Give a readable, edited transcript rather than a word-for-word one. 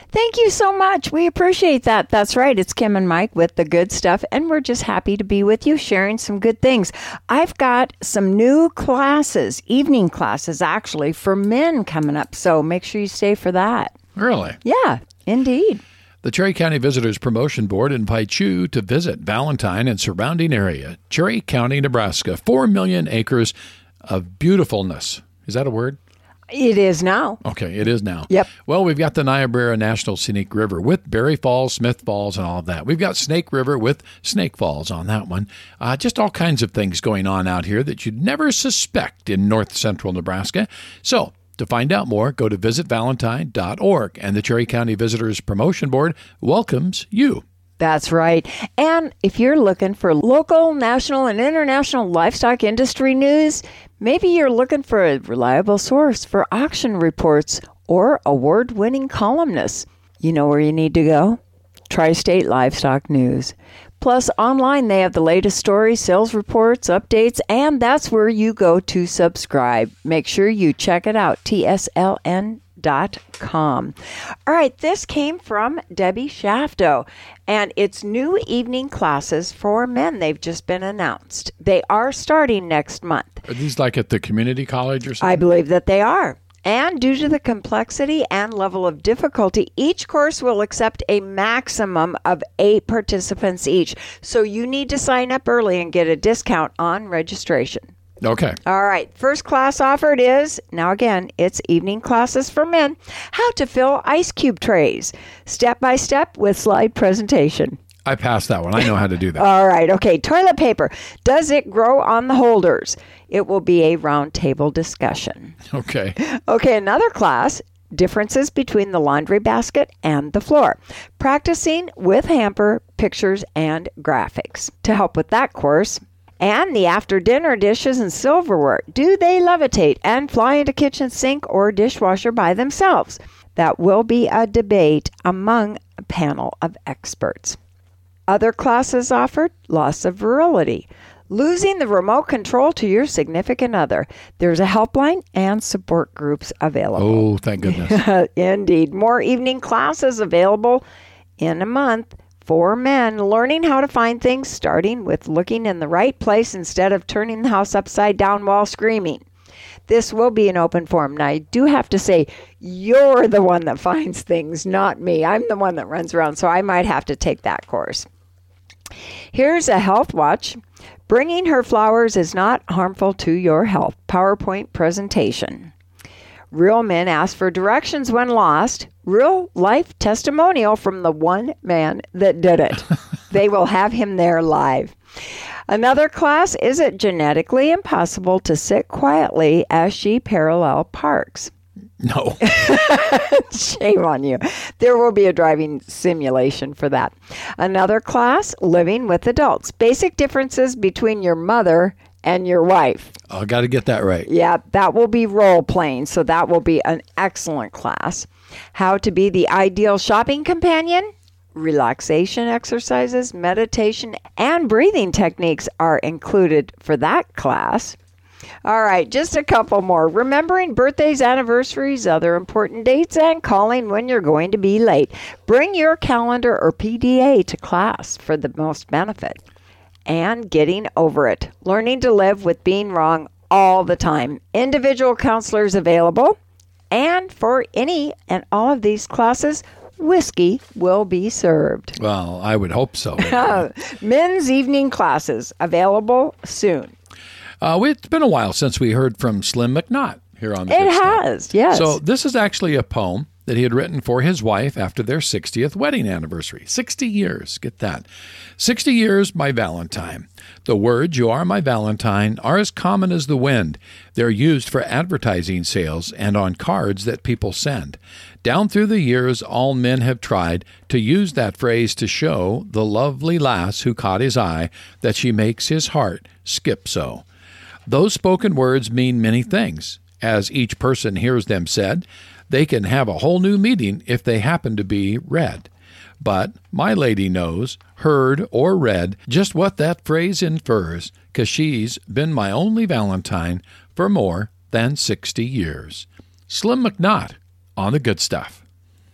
Thank you so much. We appreciate that. That's right. It's Kim and Mike with the good stuff, and we're just happy to be with you, sharing some good things. I've got some new classes, evening classes, actually, for men coming up, so make sure you stay for that. Really? Yeah, indeed. The Cherry County Visitors Promotion Board invites you to visit Valentine and surrounding area, Cherry County, Nebraska, 4 million acres of beautifulness. Is that a word? It is now. Okay, it is now. Yep. Well, we've got the Niobrara National Scenic River with Berry Falls, Smith Falls, and all of that. We've got Snake River with Snake Falls on that one. Just all kinds of things going on out here that you'd never suspect in north central Nebraska. So, to find out more, go to visitvalentine.org, and the Cherry County Visitors Promotion Board welcomes you. That's right. And if you're looking for local, national, and international livestock industry news, maybe you're looking for a reliable source for auction reports or award-winning columnists, you know where you need to go? Tri-State Livestock News. Plus, online, they have the latest stories, sales reports, updates, and that's where you go to subscribe. Make sure you check it out, tsln.com. All right, this came from Debbie Shafto, and it's new evening classes for men. They've just been announced. They are starting next month. Are these like at the community college or something? I believe that they are. And due to the complexity and level of difficulty, each course will accept a maximum of 8 participants each. So you need to sign up early and get a discount on registration. Okay. All right. First class offered is, now again, it's evening classes for men, how to fill ice cube trays, step by step with slide presentation. I passed that one. I know how to do that. All right. Okay. Toilet paper. Does it grow on the holders? It will be a round table discussion. Okay. Okay. Another class, differences between the laundry basket and the floor. Practicing with hamper, pictures, and graphics. To help with that course, and the after-dinner dishes and silverware. Do they levitate and fly into kitchen sink or dishwasher by themselves? That will be a debate among a panel of experts. Other classes offered, loss of virility, losing the remote control to your significant other. There's a helpline and support groups available. Oh, thank goodness. Indeed. More evening classes available in a month for men, learning how to find things, starting with looking in the right place instead of turning the house upside down while screaming. This will be an open forum. Now, I do have to say, you're the one that finds things, not me. I'm the one that runs around, so I might have to take that course. Here's a health watch. Bringing her flowers is not harmful to your health. PowerPoint presentation. Real men ask for directions when lost. Real life testimonial from the one man that did it. They will have him there live. Another class, is it genetically impossible to sit quietly as she parallel parks? No. Shame on you. There will be a driving simulation for that. Another class, living with adults. Basic differences between your mother and your wife. I got to get that right. Yeah, that will be role playing, so that will be an excellent class. How to be the ideal shopping companion. Relaxation exercises, meditation, and breathing techniques are included for that class. All right, just a couple more. Remembering birthdays, anniversaries, other important dates, and calling when you're going to be late. Bring your calendar or PDA to class for the most benefit. And getting over it. Learning to live with being wrong all the time. Individual counselors available. And for any and all of these classes, whiskey will be served. Well, I would hope so. Men's evening classes available soon. It's been a while since we heard from Slim McNaught here on the It Good Stuff. has, yes. So this is actually a poem that he had written for his wife after their 60th wedding anniversary. 60 years, get that. 60 years, my Valentine. The words, "You are my Valentine," are as common as the wind. They're used for advertising sales and on cards that people send. Down through the years, all men have tried to use that phrase to show the lovely lass who caught his eye that she makes his heart skip so. Those spoken words mean many things. As each person hears them said, they can have a whole new meaning if they happen to be read. But my lady knows, heard, or read just what that phrase infers, 'cause she's been my only Valentine for more than 60 years. Slim McNaught on the Good Stuff.